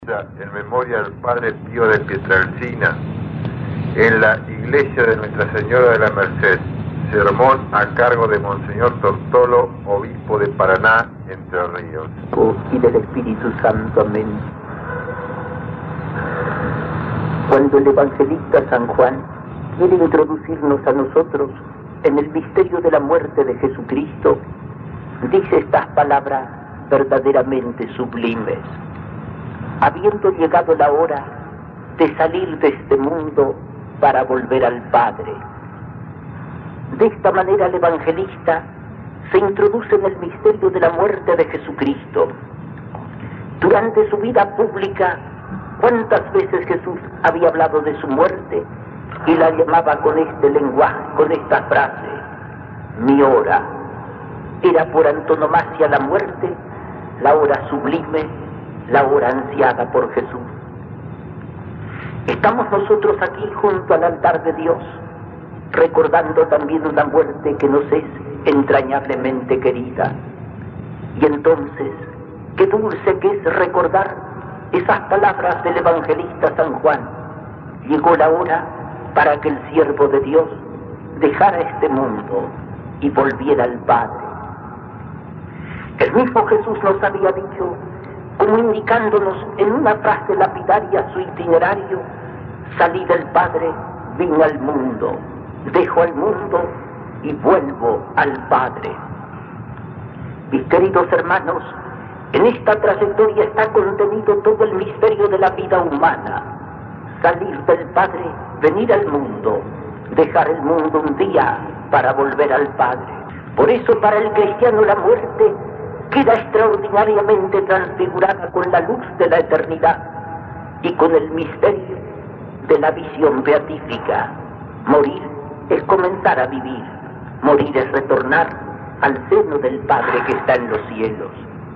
En memoria del Padre Pío de Pietrelcina, en la iglesia de Nuestra Señora de la Merced, sermón a cargo de Monseñor Tortolo, obispo de Paraná, Entre Ríos. Y del Espíritu Santo, amén. Cuando el evangelista San Juan quiere introducirnos a nosotros en el misterio de la muerte de Jesucristo, dice estas palabras verdaderamente sublimes. Habiendo llegado la hora de salir de este mundo para volver al Padre. De esta manera el evangelista se introduce en el misterio de la muerte de Jesucristo. Durante su vida pública, ¿cuántas veces Jesús había hablado de su muerte y la llamaba con este lenguaje, con esta frase? Mi hora. Era por antonomasia la muerte, la hora sublime, la hora ansiada por Jesús. Estamos nosotros aquí junto al altar de Dios, recordando también una muerte que nos es entrañablemente querida. Y entonces, qué dulce que es recordar esas palabras del evangelista San Juan. Llegó la hora para que el siervo de Dios dejara este mundo y volviera al Padre. El mismo Jesús nos había dicho, como indicándonos en una frase lapidaria su itinerario: salí del Padre, vine al mundo, dejo al mundo y vuelvo al Padre. Mis queridos hermanos, en esta trayectoria está contenido todo el misterio de la vida humana. Salir del Padre, venir al mundo, dejar el mundo un día para volver al Padre. Por eso para el cristiano la muerte queda extraordinariamente transfigurada con la luz de la eternidad y con el misterio de la visión beatífica. Morir es comenzar a vivir, morir es retornar al seno del Padre que está en los cielos.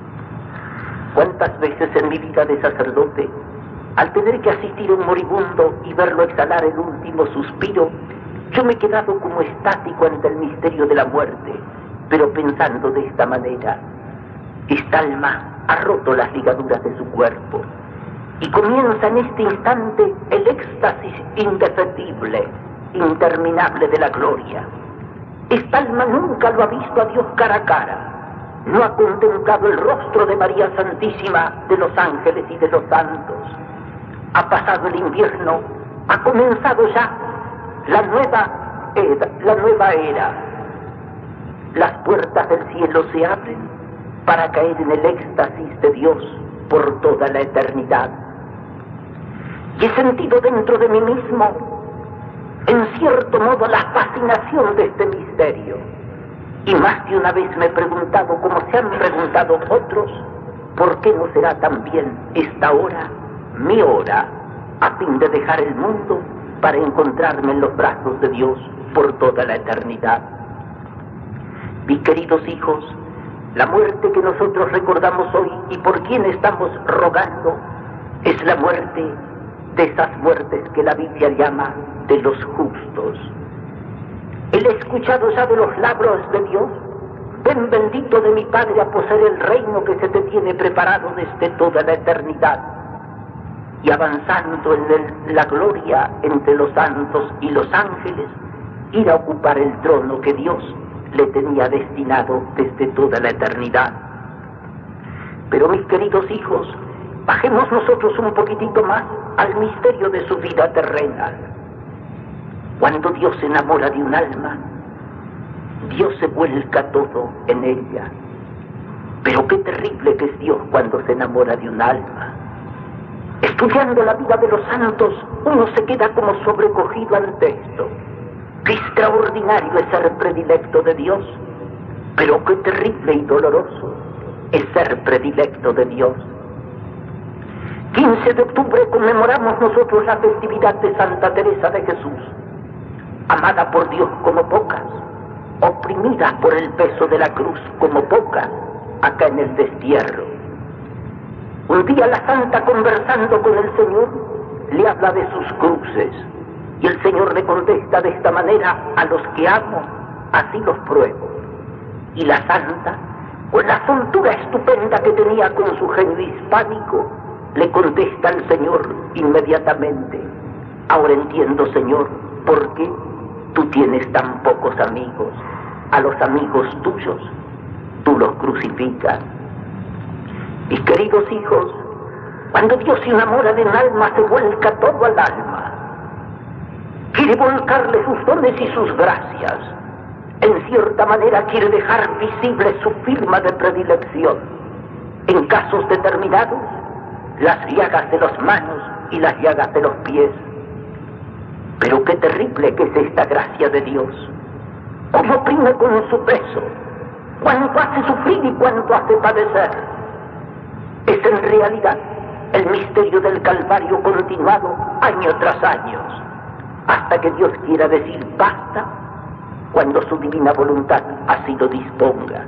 ¿Cuántas veces en mi vida de sacerdote, al tener que asistir a un moribundo y verlo exhalar el último suspiro, yo me he quedado como estático ante el misterio de la muerte, pero pensando de esta manera: esta alma ha roto las ligaduras de su cuerpo y comienza en este instante el éxtasis indefectible, interminable de la gloria. Esta alma nunca lo ha visto a Dios cara a cara, no ha contemplado el rostro de María Santísima, de los ángeles y de los santos. Ha pasado el invierno, ha comenzado ya la nueva era. Las puertas del cielo se abren para caer en el éxtasis de Dios por toda la eternidad. Y he sentido dentro de mí mismo, en cierto modo, la fascinación de este misterio. Y más de una vez me he preguntado, como se han preguntado otros, ¿por qué no será también esta hora mi hora, a fin de dejar el mundo para encontrarme en los brazos de Dios por toda la eternidad? Mis queridos hijos, la muerte que nosotros recordamos hoy y por quien estamos rogando es la muerte de esas muertes que la Biblia llama de los justos. Él ha escuchado ya de los labios de Dios: ven bendito de mi Padre a poseer el reino que se te tiene preparado desde toda la eternidad. Y avanzando en la gloria entre los santos y los ángeles, ir a ocupar el trono que Dios le tenía destinado desde toda la eternidad. Pero mis queridos hijos, bajemos nosotros un poquitito más al misterio de su vida terrenal. Cuando Dios se enamora de un alma, Dios se vuelca todo en ella. Pero qué terrible que es Dios cuando se enamora de un alma. Estudiando la vida de los santos, uno se queda como sobrecogido ante esto. Qué extraordinario es ser predilecto de Dios, pero qué terrible y doloroso es ser predilecto de Dios. 15 de octubre conmemoramos nosotros la festividad de Santa Teresa de Jesús, amada por Dios como pocas, oprimida por el peso de la cruz como pocas, acá en el destierro. Un día la santa, conversando con el Señor, le habla de sus cruces. Y el Señor le contesta de esta manera: a los que amo, así los pruebo. Y la santa, con la soltura estupenda que tenía con su genio hispánico, le contesta al Señor inmediatamente: ahora entiendo, Señor, por qué tú tienes tan pocos amigos. A los amigos tuyos tú los crucificas. Mis queridos hijos, cuando Dios se enamora de un alma, se vuelca todo al alma. Quiere volcarle sus dones y sus gracias. En cierta manera quiere dejar visible su firma de predilección. En casos determinados, las llagas de las manos y las llagas de los pies. Pero qué terrible que es esta gracia de Dios. Cómo oprime con su peso, cuánto hace sufrir y cuánto hace padecer. Es en realidad el misterio del Calvario continuado año tras año, hasta que Dios quiera decir basta, cuando su divina voluntad así lo disponga.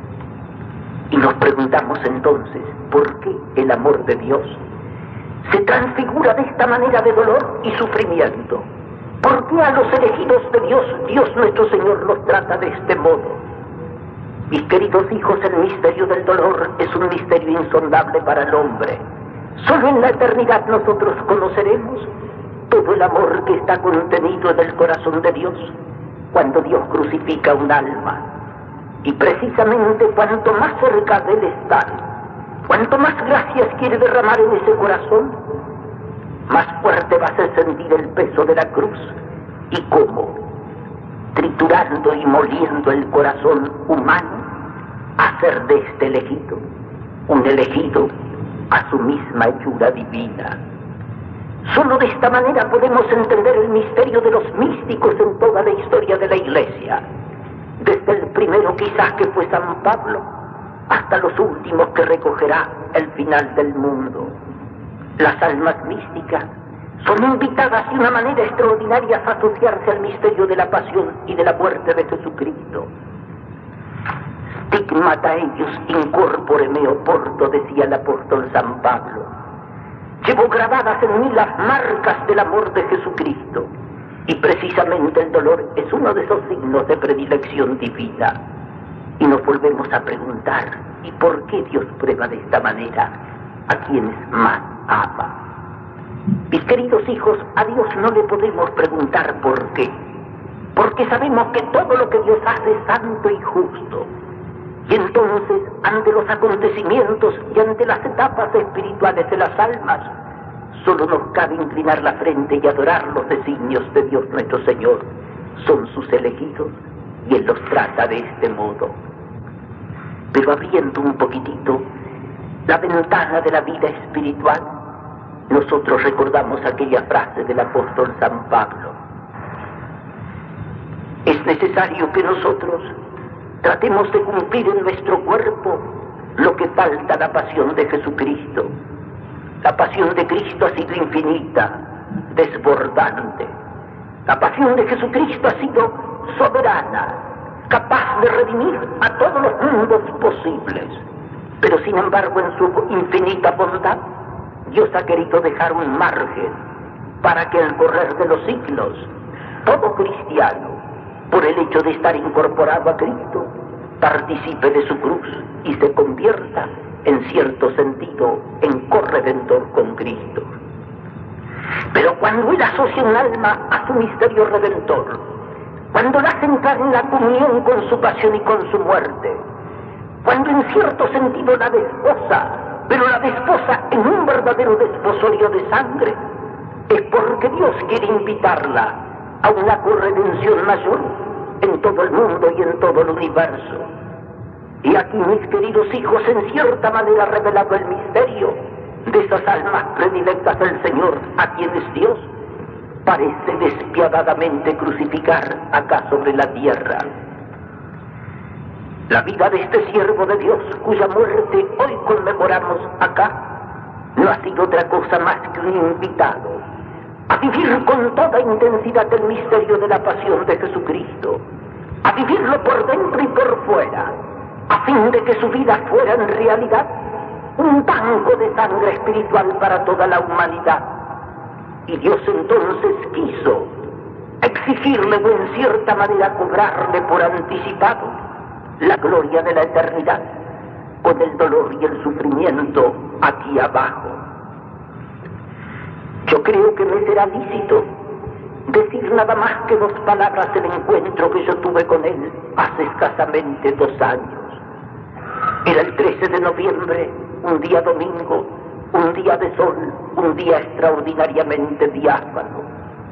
Y nos preguntamos entonces, ¿por qué el amor de Dios se transfigura de esta manera de dolor y sufrimiento? ¿Por qué a los elegidos de Dios, Dios nuestro Señor los trata de este modo? Mis queridos hijos, el misterio del dolor es un misterio insondable para el hombre. Solo en la eternidad nosotros conoceremos todo el amor que está contenido en el corazón de Dios cuando Dios crucifica un alma. Y precisamente cuanto más cerca de Él están, cuanto más gracias quiere derramar en ese corazón, más fuerte va a ser sentir el peso de la cruz y cómo, triturando y moliendo el corazón humano, hacer de este elegido un elegido a su misma hechura divina. Solo de esta manera podemos entender el misterio de los místicos en toda la historia de la Iglesia, desde el primero quizás que fue San Pablo, hasta los últimos que recogerá el final del mundo. Las almas místicas son invitadas de una manera extraordinaria a asociarse al misterio de la pasión y de la muerte de Jesucristo. Stigmata ellos in corpore meo porto, decía el apóstol San Pablo. Llevo grabadas en mí las marcas del amor de Jesucristo, y precisamente el dolor es uno de esos signos de predilección divina. Y nos volvemos a preguntar, ¿y por qué Dios prueba de esta manera a quienes más ama? Mis queridos hijos, a Dios no le podemos preguntar por qué, porque sabemos que todo lo que Dios hace es santo y justo. Y entonces, ante los acontecimientos y ante las etapas espirituales de las almas, solo nos cabe inclinar la frente y adorar los designios de Dios nuestro Señor. Son sus elegidos y Él los trata de este modo. Pero abriendo un poquitito la ventana de la vida espiritual, nosotros recordamos aquella frase del apóstol San Pablo. Es necesario que nosotros tratemos de cumplir en nuestro cuerpo lo que falta a la pasión de Jesucristo. La pasión de Cristo ha sido infinita, desbordante. La pasión de Jesucristo ha sido soberana, capaz de redimir a todos los mundos posibles. Pero sin embargo, en su infinita bondad, Dios ha querido dejar un margen para que al correr de los siglos, todo cristiano, por el hecho de estar incorporado a Cristo, participe de su cruz y se convierta, en cierto sentido, en corredentor con Cristo. Pero cuando Él asocia un alma a su misterio redentor, cuando la hace entrar en la comunión con su pasión y con su muerte, cuando en cierto sentido la desposa, pero la desposa en un verdadero desposorio de sangre, es porque Dios quiere invitarla a una corredención mayor en todo el mundo y en todo el universo. Y aquí, mis queridos hijos, en cierta manera revelado el misterio de esas almas predilectas del Señor, a quienes Dios parece despiadadamente crucificar acá sobre la tierra. La vida de este siervo de Dios, cuya muerte hoy conmemoramos acá, no ha sido otra cosa más que un invitado a vivir con toda intensidad el misterio de la pasión de Jesucristo, a vivirlo por dentro y por fuera, a fin de que su vida fuera en realidad un banco de sangre espiritual para toda la humanidad. Y Dios entonces quiso exigirle o en cierta manera cobrarle por anticipado la gloria de la eternidad con el dolor y el sufrimiento aquí abajo. Yo creo que me será lícito decir nada más que 2 palabras del encuentro que yo tuve con él hace escasamente 2 años. Era el 13 de noviembre, un día domingo, un día de sol, un día extraordinariamente diáfano.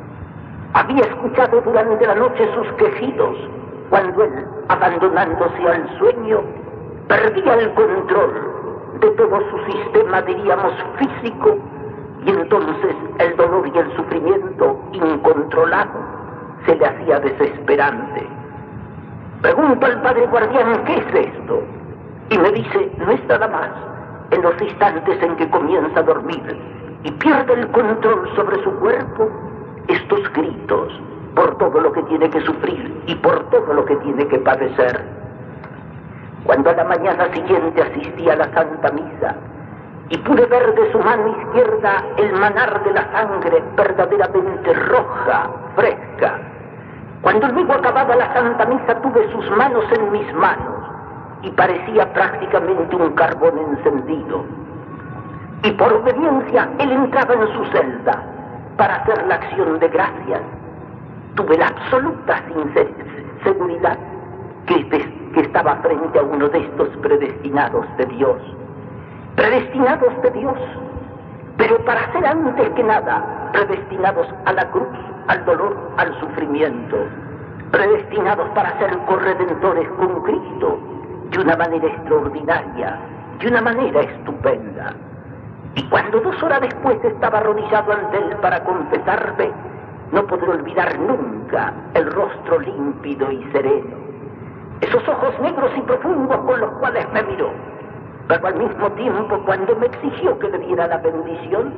Había escuchado durante la noche sus quejidos, cuando él, abandonándose al sueño, perdía el control de todo su sistema, diríamos, físico, y entonces el dolor y el sufrimiento incontrolado se le hacía desesperante. Pregunto al padre guardián, ¿qué es esto? Y me dice, no es nada más, en los instantes en que comienza a dormir y pierde el control sobre su cuerpo, estos gritos por todo lo que tiene que sufrir y por todo lo que tiene que padecer. Cuando a la mañana siguiente asistí a la Santa Misa y pude ver de su mano izquierda el manar de la sangre verdaderamente roja, fresca, cuando luego acababa la Santa Misa tuve sus manos en mis manos y parecía prácticamente un carbón encendido. Y por obediencia él entraba en su celda para hacer la acción de gracias. Tuve la absoluta seguridad que estaba frente a uno de estos predestinados de Dios. Predestinados de Dios, pero para ser antes que nada predestinados a la cruz, al dolor, al sufrimiento. Predestinados para ser corredentores con Cristo de una manera extraordinaria, de una manera estupenda. Y cuando 2 horas después estaba arrodillado ante él para confesarme, no podré olvidar nunca el rostro límpido y sereno, esos ojos negros y profundos con los cuales me miró, pero al mismo tiempo cuando me exigió que le diera la bendición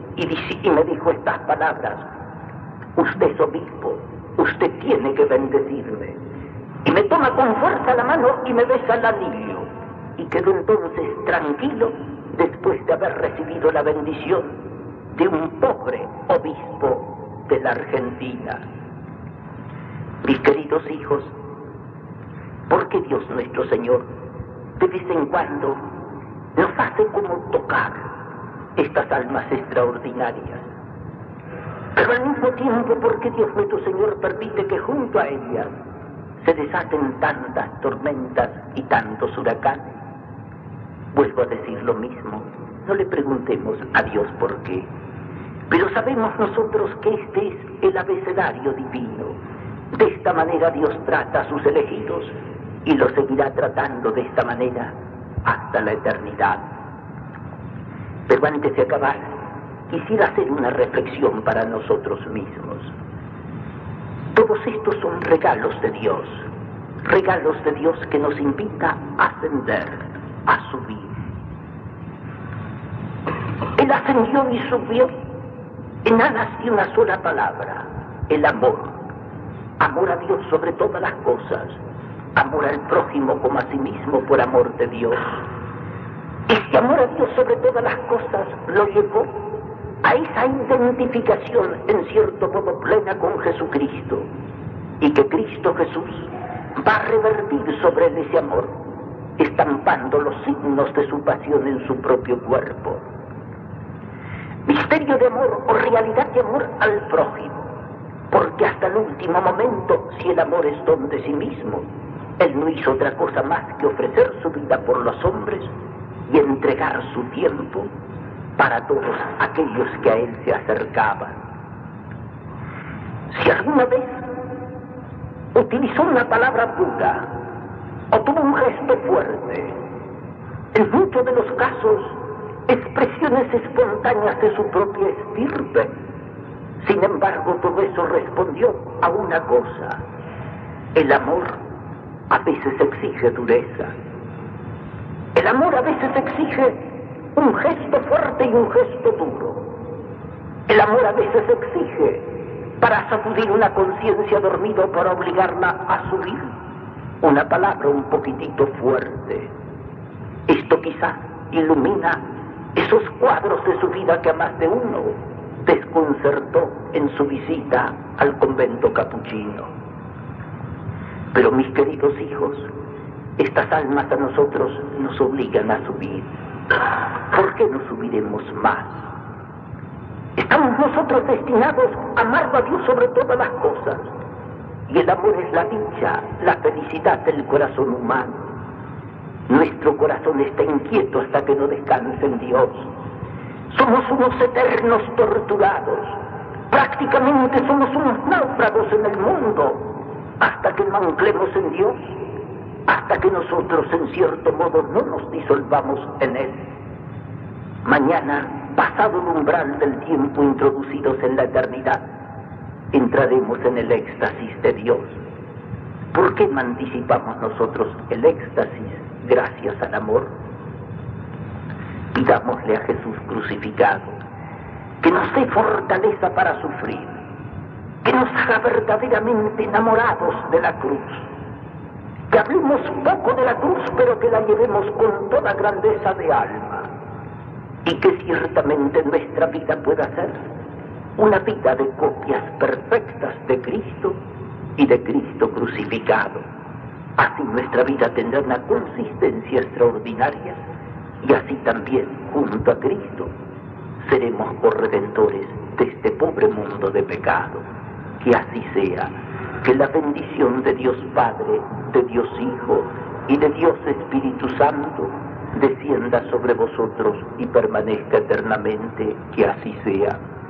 y me dijo estas palabras: usted es obispo, usted tiene que bendecirme. Y me toma con fuerza la mano y me besa el anillo, y quedo entonces tranquilo después de haber recibido la bendición de un pobre obispo de la Argentina. Mis queridos hijos, ¿por qué Dios nuestro Señor de vez en cuando nos hace como tocar estas almas extraordinarias? Pero al mismo tiempo, ¿por qué Dios nuestro Señor permite que junto a ellas se desaten tantas tormentas y tantos huracanes? Vuelvo a decir lo mismo, no le preguntemos a Dios por qué, pero sabemos nosotros que este es el abecedario divino. De esta manera Dios trata a sus elegidos y los seguirá tratando de esta manera hasta la eternidad. Pero antes de acabar, quisiera hacer una reflexión para nosotros mismos. Todos estos son regalos de Dios que nos invita a ascender, a subir. Él ascendió y subió en alas de una sola palabra: el amor. Amor a Dios sobre todas las cosas, amor al prójimo como a sí mismo por amor de Dios. Este amor a Dios sobre todas las cosas lo llevó a esa identificación en cierto modo plena con Jesucristo, y que Cristo Jesús va a revertir sobre él ese amor, estampando los signos de su pasión en su propio cuerpo. Misterio de amor o realidad de amor al prójimo, porque hasta el último momento, si el amor es don de sí mismo, él no hizo otra cosa más que ofrecer su vida por los hombres y entregar su tiempo para todos aquellos que a él se acercaban. Si alguna vez utilizó una palabra dura o tuvo un gesto fuerte, en muchos de los casos expresiones espontáneas de su propia estirpe, sin embargo todo eso respondió a una cosa: el amor a veces exige dureza. El amor a veces exige un gesto fuerte y un gesto duro. El amor a veces exige, para sacudir una conciencia dormida, para obligarla a subir, una palabra un poquitito fuerte. Esto quizás ilumina esos cuadros de su vida que a más de uno desconcertó en su visita al convento capuchino. Pero mis queridos hijos, estas almas a nosotros nos obligan a subir. ¿Por qué no subiremos más? Estamos nosotros destinados a amar a Dios sobre todas las cosas. Y el amor es la dicha, la felicidad del corazón humano. Nuestro corazón está inquieto hasta que no descanse en Dios. Somos unos eternos torturados. Prácticamente somos unos náufragos en el mundo hasta que no anclemos en Dios, hasta que nosotros en cierto modo no nos disolvamos en Él. Mañana, pasado el umbral del tiempo introducidos en la eternidad, entraremos en el éxtasis de Dios. ¿Por qué no anticipamos nosotros el éxtasis gracias al amor? Pidámosle a Jesús crucificado que nos dé fortaleza para sufrir, que nos haga verdaderamente enamorados de la cruz, que hablemos poco de la cruz, pero que la llevemos con toda grandeza de alma, y que ciertamente nuestra vida pueda ser una vida de copias perfectas de Cristo y de Cristo crucificado. Así nuestra vida tendrá una consistencia extraordinaria, y así también, junto a Cristo, seremos corredentores de este pobre mundo de pecado. Que así sea, que la bendición de Dios Padre, de Dios Hijo y de Dios Espíritu Santo descienda sobre vosotros y permanezca eternamente. Que así sea.